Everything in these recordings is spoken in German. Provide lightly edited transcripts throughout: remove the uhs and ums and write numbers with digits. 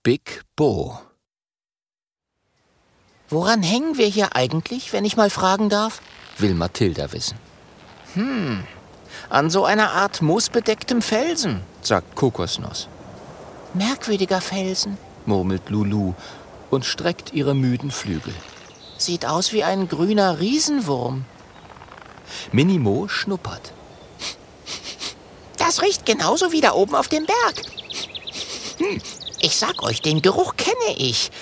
Big Bo. Woran hängen wir hier eigentlich, wenn ich mal fragen darf? Will Mathilda wissen. An so einer Art moosbedecktem Felsen, sagt Kokosnuss. Merkwürdiger Felsen, murmelt Lulu und streckt ihre müden Flügel. Sieht aus wie ein grüner Riesenwurm. Minimo schnuppert. Das riecht genauso wie da oben auf dem Berg. Ich sag euch, den Geruch kenne ich.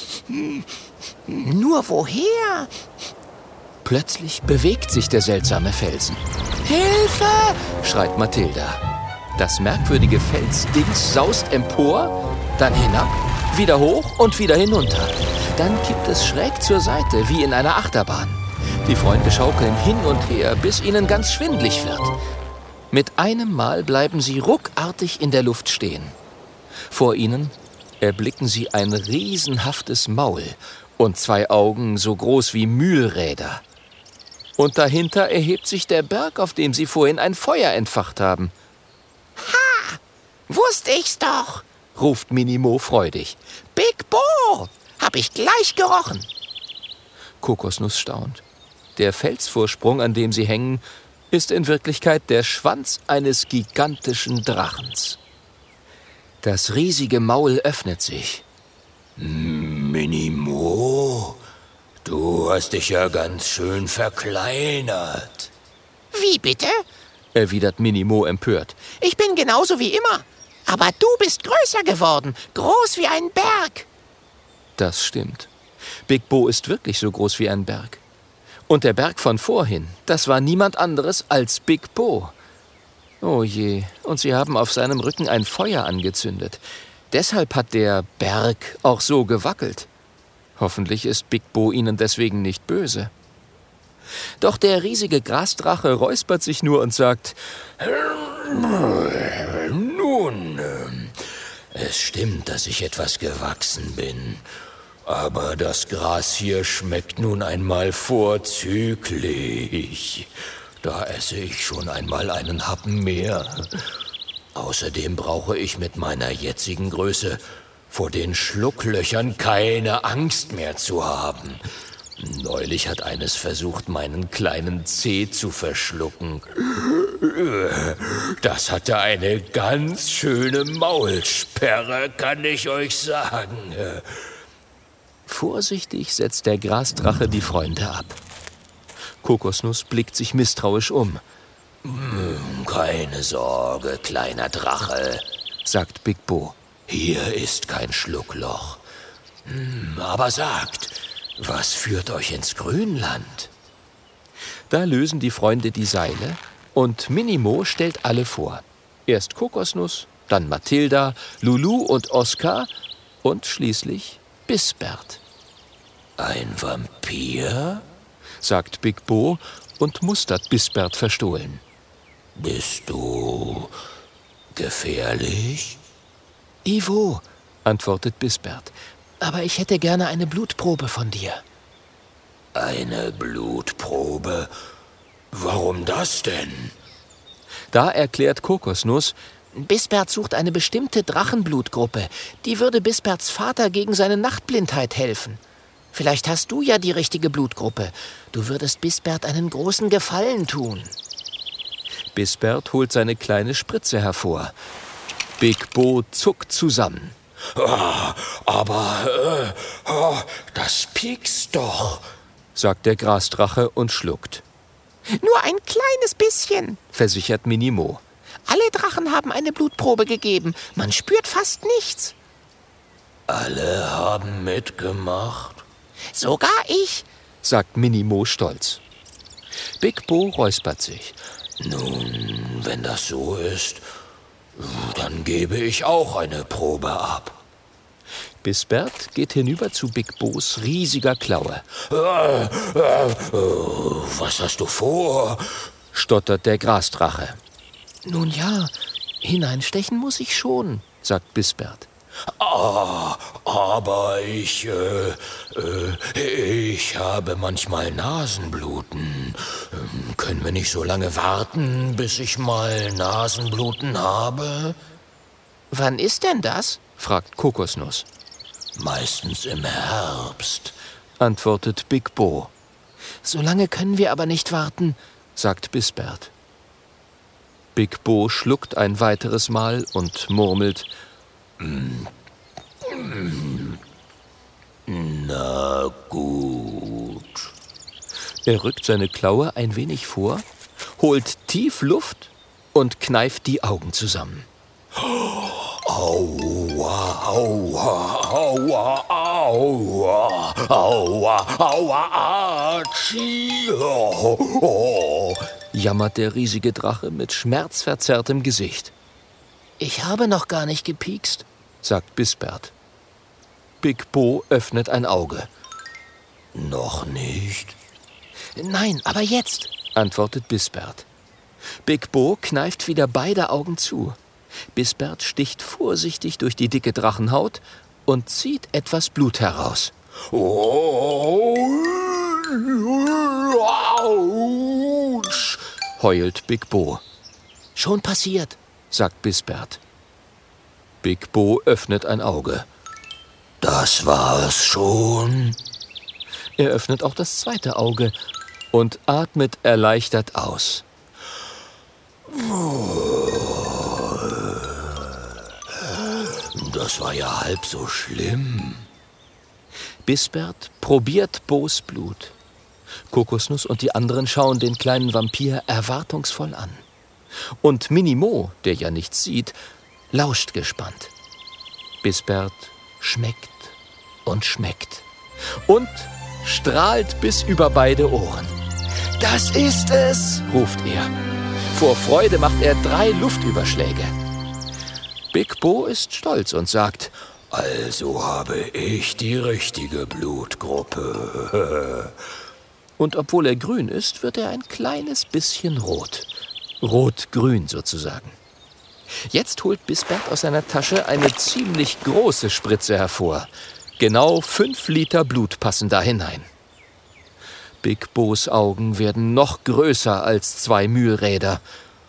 Nur woher? Plötzlich bewegt sich der seltsame Felsen. Hilfe! Schreit Mathilda. Das merkwürdige Felsdings saust empor, dann hinab, wieder hoch und wieder hinunter. Dann kippt es schräg zur Seite, wie in einer Achterbahn. Die Freunde schaukeln hin und her, bis ihnen ganz schwindlig wird. Mit einem Mal bleiben sie ruckartig in der Luft stehen. Vor ihnen erblicken sie ein riesenhaftes Maul und 2 Augen so groß wie Mühlräder. Und dahinter erhebt sich der Berg, auf dem sie vorhin ein Feuer entfacht haben. Ha! Wusste ich's doch! Ruft Minimo freudig. Big Bo! Hab ich gleich gerochen. Kokosnuss staunt. Der Felsvorsprung, an dem sie hängen, ist in Wirklichkeit der Schwanz eines gigantischen Drachens. Das riesige Maul öffnet sich. Minimo, du hast dich ja ganz schön verkleinert. Wie bitte? Erwidert Minimo empört. Ich bin genauso wie immer. Aber du bist größer geworden, groß wie ein Berg. Das stimmt. Big Bo ist wirklich so groß wie ein Berg. Und der Berg von vorhin, das war niemand anderes als Big Bo. Oh je, und sie haben auf seinem Rücken ein Feuer angezündet. Deshalb hat der Berg auch so gewackelt. Hoffentlich ist Big Bo ihnen deswegen nicht böse. Doch der riesige Grasdrache räuspert sich nur und sagt: Nun, es stimmt, dass ich etwas gewachsen bin. Aber das Gras hier schmeckt nun einmal vorzüglich. Da esse ich schon einmal einen Happen mehr. Außerdem brauche ich mit meiner jetzigen Größe vor den Schlucklöchern keine Angst mehr zu haben. Neulich hat eines versucht, meinen kleinen Zeh zu verschlucken. Das hatte eine ganz schöne Maulsperre, kann ich euch sagen. Vorsichtig setzt der Grasdrache die Freunde ab. Kokosnuss blickt sich misstrauisch um. Keine Sorge, kleiner Drache, sagt Big Bo. Hier ist kein Schluckloch. Aber sagt, was führt euch ins Grünland? Da lösen die Freunde die Seile und Minimo stellt alle vor. Erst Kokosnuss, dann Mathilda, Lulu und Oskar und schließlich Bisbert. Ein Vampir? Sagt Big Bo und mustert Bisbert verstohlen. Bist du gefährlich? Ivo, antwortet Bisbert, aber ich hätte gerne eine Blutprobe von dir. Eine Blutprobe? Warum das denn? Da erklärt Kokosnuss: Bisbert sucht eine bestimmte Drachenblutgruppe. Die würde Bisberts Vater gegen seine Nachtblindheit helfen. Vielleicht hast du ja die richtige Blutgruppe. Du würdest Bisbert einen großen Gefallen tun. Bisbert holt seine kleine Spritze hervor. Big Bo zuckt zusammen. Aber das piekst doch, sagt der Grasdrache und schluckt. Nur ein kleines bisschen, versichert Minimo. Alle Drachen haben eine Blutprobe gegeben. Man spürt fast nichts. Alle haben mitgemacht? Sogar ich, sagt Minimo stolz. Big Bo räuspert sich. Nun, wenn das so ist, dann gebe ich auch eine Probe ab. Bisbert geht hinüber zu Big Bos riesiger Klaue. Was hast du vor? Stottert der Grasdrache. Nun ja, hineinstechen muss ich schon, sagt Bisbert. Aber ich habe manchmal Nasenbluten. Können wir nicht so lange warten, bis ich mal Nasenbluten habe? Wann ist denn das? fragt Kokosnuss. Meistens im Herbst, Antwortet Big Bo. So lange können wir aber nicht warten, Sagt Bisbert. Big Bo schluckt ein weiteres Mal und murmelt: Na gut. Er rückt seine Klaue ein wenig vor, holt tief Luft und kneift die Augen zusammen. Aua, aua, aua, aua, aua, aua, atschi, oh. Jammert der riesige Drache mit schmerzverzerrtem Gesicht. Ich habe noch gar nicht gepiekst. Sagt Bisbert. Big Bo öffnet ein Auge. Noch nicht? Nein, aber jetzt. Antwortet Bisbert. Big Bo kneift wieder beide Augen zu. Bisbert sticht vorsichtig durch die dicke Drachenhaut und zieht etwas Blut heraus. Autsch! Heult Big Bo. Schon passiert. Sagt Bisbert. Big Bo öffnet ein Auge. Das war's schon? Er öffnet auch das zweite Auge und atmet erleichtert aus. Das war ja halb so schlimm. Bisbert probiert Bos Blut. Kokosnuss und die anderen schauen den kleinen Vampir erwartungsvoll an. Und Minimo, der ja nichts sieht, lauscht gespannt. Bisbert schmeckt und schmeckt und strahlt bis über beide Ohren. »Das ist es«, ruft er. Vor Freude macht er 3 Luftüberschläge. Big Bo ist stolz und sagt: Also habe ich die richtige Blutgruppe. Und obwohl er grün ist, wird er ein kleines bisschen rot. Rot-grün sozusagen. Jetzt holt Bisbert aus seiner Tasche eine ziemlich große Spritze hervor. Genau 5 Liter Blut passen da hinein. Big Bos Augen werden noch größer als 2 Mühlräder.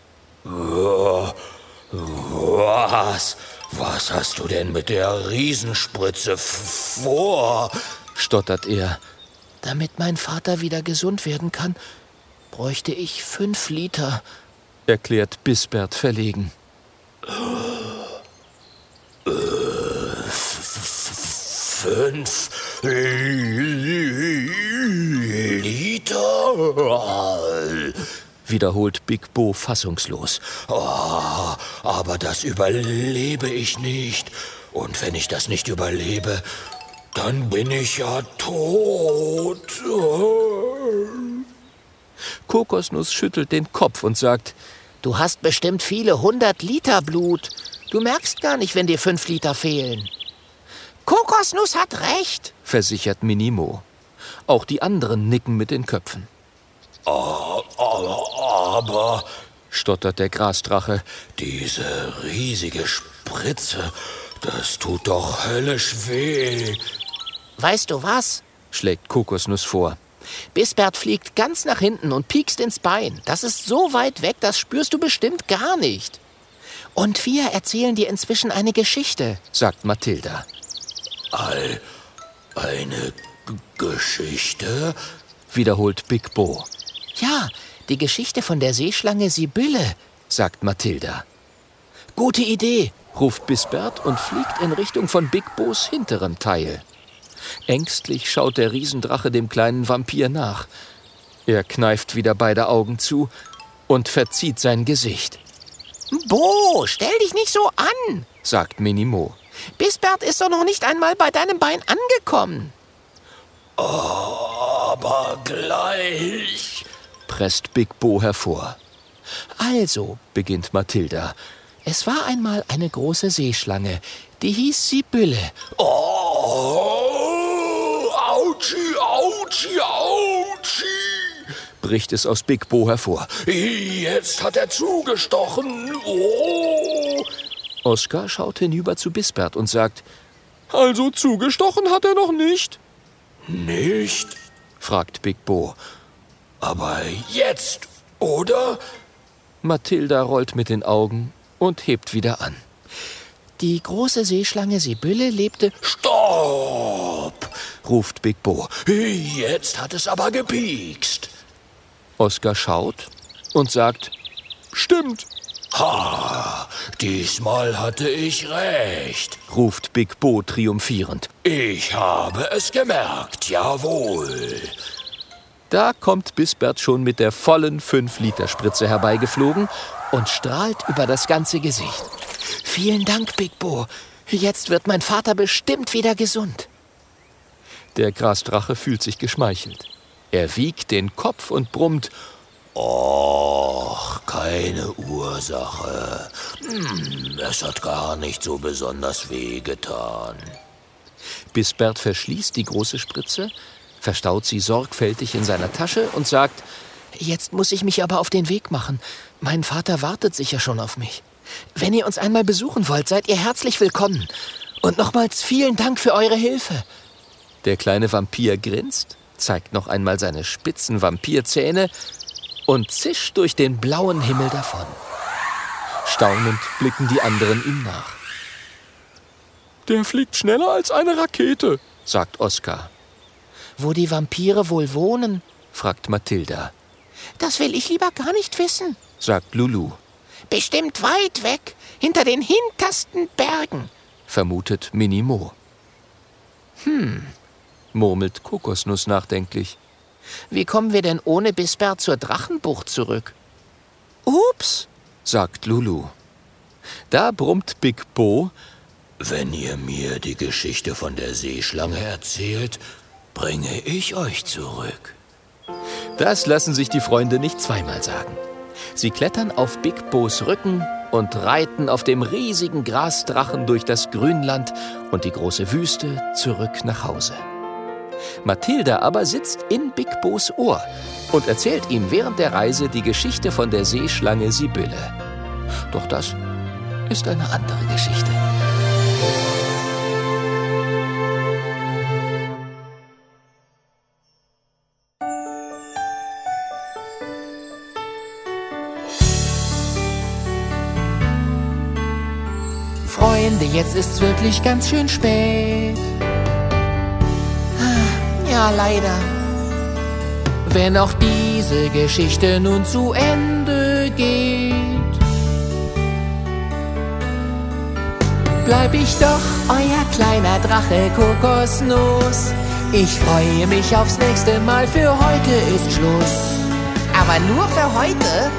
Was hast du denn mit der Riesenspritze vor? Stottert er. Damit mein Vater wieder gesund werden kann, bräuchte ich 5 Liter. Erklärt Bisbert verlegen. 5 Liter? Wiederholt Big Bo fassungslos. Oh, aber das überlebe ich nicht. Und wenn ich das nicht überlebe, dann bin ich ja tot. Kokosnuss schüttelt den Kopf und sagt: Du hast bestimmt viele 100 Liter Blut. Du merkst gar nicht, wenn dir 5 Liter fehlen. Kokosnuss hat recht, versichert Minimo. Auch die anderen nicken mit den Köpfen. Aber, stottert der Grasdrache, diese riesige Spritze, das tut doch höllisch weh. Weißt du was? Schlägt Kokosnuss vor. Bisbert fliegt ganz nach hinten und piekst ins Bein. Das ist so weit weg, das spürst du bestimmt gar nicht. Und wir erzählen dir inzwischen eine Geschichte, sagt Mathilda. Eine Geschichte? Wiederholt Big Bo. Ja, die Geschichte von der Seeschlange Sibylle, sagt Mathilda. Gute Idee, ruft Bisbert und fliegt in Richtung von Big Bos hinterem Teil. Ängstlich schaut der Riesendrache dem kleinen Vampir nach. Er kneift wieder beide Augen zu und verzieht sein Gesicht. Bo, stell dich nicht so an, sagt Minimo. Bisbert ist doch noch nicht einmal bei deinem Bein angekommen. Aber gleich, presst Big Bo hervor. Also, beginnt Mathilda. Es war einmal eine große Seeschlange, die hieß Sibylle. Autschi, autschi, autschi, bricht es aus Big Bo hervor. Jetzt hat er zugestochen. Oh. Oskar schaut hinüber zu Bisbert und sagt: Also zugestochen hat er noch nicht. Nicht? fragt Big Bo. Aber jetzt, oder? Mathilda rollt mit den Augen und hebt wieder an. Die große Seeschlange Sibylle lebte... Stopp! Ruft Big Bo. Jetzt hat es aber gepiekst. Oskar schaut und sagt: Stimmt. Ha, diesmal hatte ich recht, ruft Big Bo triumphierend. Ich habe es gemerkt, jawohl. Da kommt Bisbert schon mit der vollen 5-Liter-Spritze herbeigeflogen und strahlt über das ganze Gesicht. Vielen Dank, Big Bo. Jetzt wird mein Vater bestimmt wieder gesund. Der Grasdrache fühlt sich geschmeichelt. Er wiegt den Kopf und brummt: Och, keine Ursache. Es hat gar nicht so besonders wehgetan. Bisbert verschließt die große Spritze, verstaut sie sorgfältig in seiner Tasche und sagt: Jetzt muss ich mich aber auf den Weg machen. Mein Vater wartet sicher schon auf mich. Wenn ihr uns einmal besuchen wollt, seid ihr herzlich willkommen. Und nochmals vielen Dank für eure Hilfe. Der kleine Vampir grinst, zeigt noch einmal seine spitzen Vampirzähne und zischt durch den blauen Himmel davon. Staunend blicken die anderen ihm nach. Der fliegt schneller als eine Rakete, sagt Oskar. Wo die Vampire wohl wohnen? fragt Mathilda. Das will ich lieber gar nicht wissen, sagt Lulu. Bestimmt weit weg, hinter den hintersten Bergen, vermutet Minimo. Murmelt Kokosnuss nachdenklich. Wie kommen wir denn ohne Bisbert zur Drachenbucht zurück? Ups, sagt Lulu. Da brummt Big Bo: Wenn ihr mir die Geschichte von der Seeschlange erzählt, bringe ich euch zurück. Das lassen sich die Freunde nicht zweimal sagen. Sie klettern auf Big Bos Rücken und reiten auf dem riesigen Grasdrachen durch das Grünland und die große Wüste zurück nach Hause. Mathilda aber sitzt in Big Bos Ohr und erzählt ihm während der Reise die Geschichte von der Seeschlange Sibylle. Doch das ist eine andere Geschichte. Freunde, jetzt ist's wirklich ganz schön spät. Ja, leider. Wenn auch diese Geschichte nun zu Ende geht, bleib ich doch euer kleiner Drache Kokosnuss. Ich freue mich aufs nächste Mal, für heute ist Schluss. Aber nur für heute?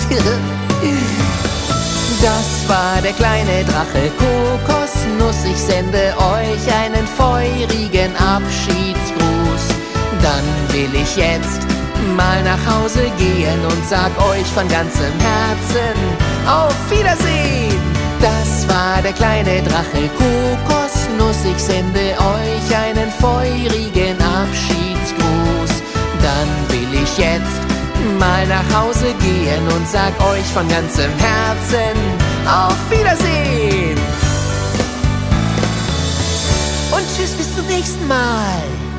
Das war der kleine Drache Kokosnuss. Ich sende euch einen feurigen Abschiedsgruß. Dann will ich jetzt mal nach Hause gehen und sag euch von ganzem Herzen auf Wiedersehen. Das war der kleine Drache Kokosnuss. Ich sende euch einen feurigen Abschiedsgruß. Dann will ich jetzt mal nach Hause gehen und sag euch von ganzem Herzen auf Wiedersehen. Und tschüss, bis zum nächsten Mal.